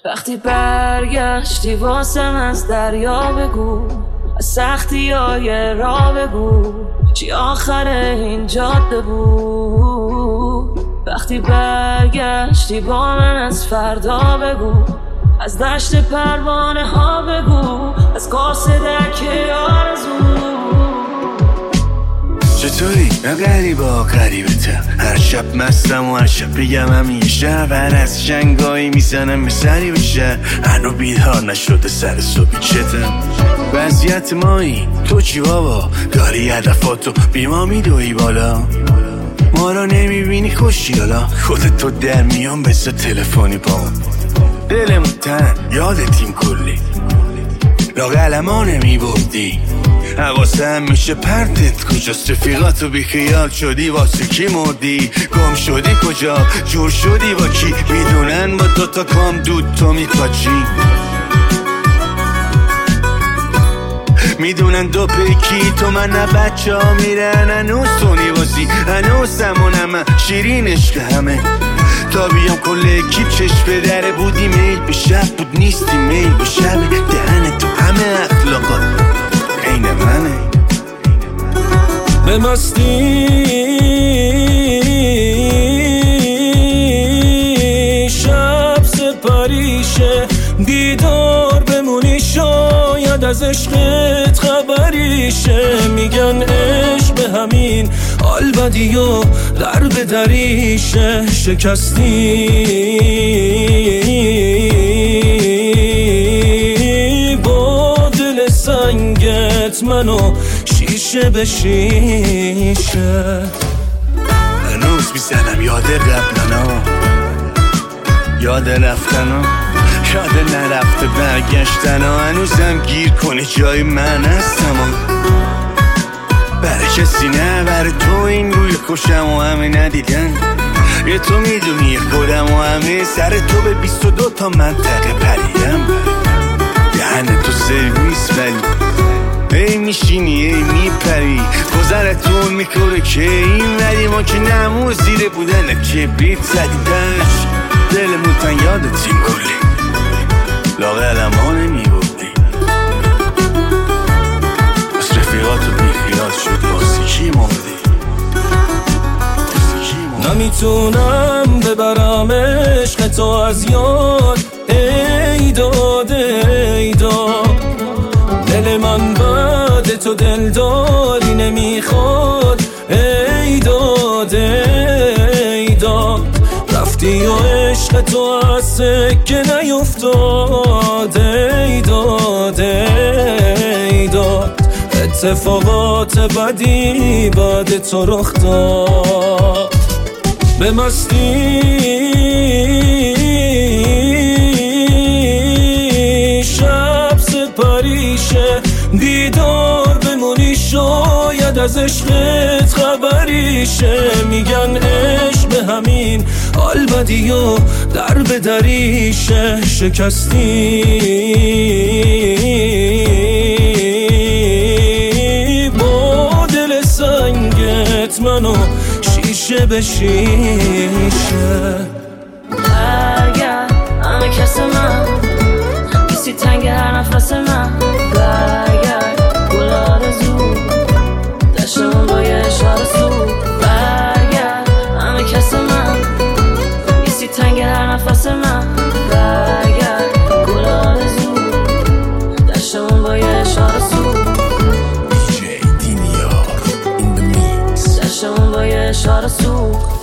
وقتی برگشتی واسم از دریا بگو، از سختی های راه بگو، چی آخر این جاده بود. وقتی برگشتی با من از فردا بگو، از دشت پروانه ها بگو، از قاصدک آرزو. چطوری؟ من غریبا غریبتم، هر شب مستم و هر شب بگم همیشه ور از شنگایی میزنم به سری بشه، هنو بیدار نشده سر صبحی چتم. وضعیت مایی تو چی بابا؟ داری هدفاتو بی ما میدوی بالا، ما را نمیبینی خوشیالا، خودت تو در میان بسا تلفنی با دلمون تن یادتیم کلی لاغلما نمیبردی، حواسم میشه پرتت کجاست، رفیقاتو بی خیال شدی واسه کی مردی، گم شدی کجا، جور شدی با کی، میدونن با دوتا کام دود تو میپاچی، میدونن دو پیکی تو من نه بچه ها میرن، هنوز تو نیوازی هنوز همونم شیرین عشق همه، تا بیام کل اکیب چشم به دره بودی، میل به شب بود نیستی میل به شب، دهن تو همه اخلاقات عین منه. به مستی شب سپریشه، دیدار بمونی شاید از عشقت خبریشه، میگن عشق به همین حال بدی و در به دریشه، شکستی با دل سنگت منو شیشه به شیشه. هنوز میزنم یاد قبلنا، یاد رفتنا، یاد نرفته برگشتنا، هنوزم گیر کنه جای من هستم، برای کسی نه برای تو این روی کشم و همه ندیدن، یه تو میدونی خودم و همه سر تو به 22 تا منطقه پریم، دهن تو سرویس ولی ای میشینی ای میپری، گذرتون میکنه که این ولی ما که نمو زیر بودن کبریت زدیدش، دلمون تن یادتیم کلی لاغلم ها نمیبودی، بس رفیقاتو بیخیال شد واسه کی مردی، نمیتونم ببرم عشق تو از یاد، ای داد ای داد، دل من بعد تو دلداری نمیخواد، ای داد ای داد، رفتی و عشق تو از سکه نیفتاد، ای داد ای داد، اتفاقات بدی بعد تو رخ داد. به مستی شب سپریشه، دیدار بمونی شاید از عشقت خبریشه، میگن عشق به همین حال بدی و در به دریشه، شکستی با دل سنگت منو شیشه به شیشه. برگرد همه کس من، کسی تنگ هر نفس من، برگرد گل آرزو، دشتمون با یه اشاره سو، برگرد همه کس من، کسی تنگ هر نفس من، برگرد گل آرزو، دشتمون با یه اشاره سو، DJ Dinior in the mix، دشتمون با یه اشاره سو.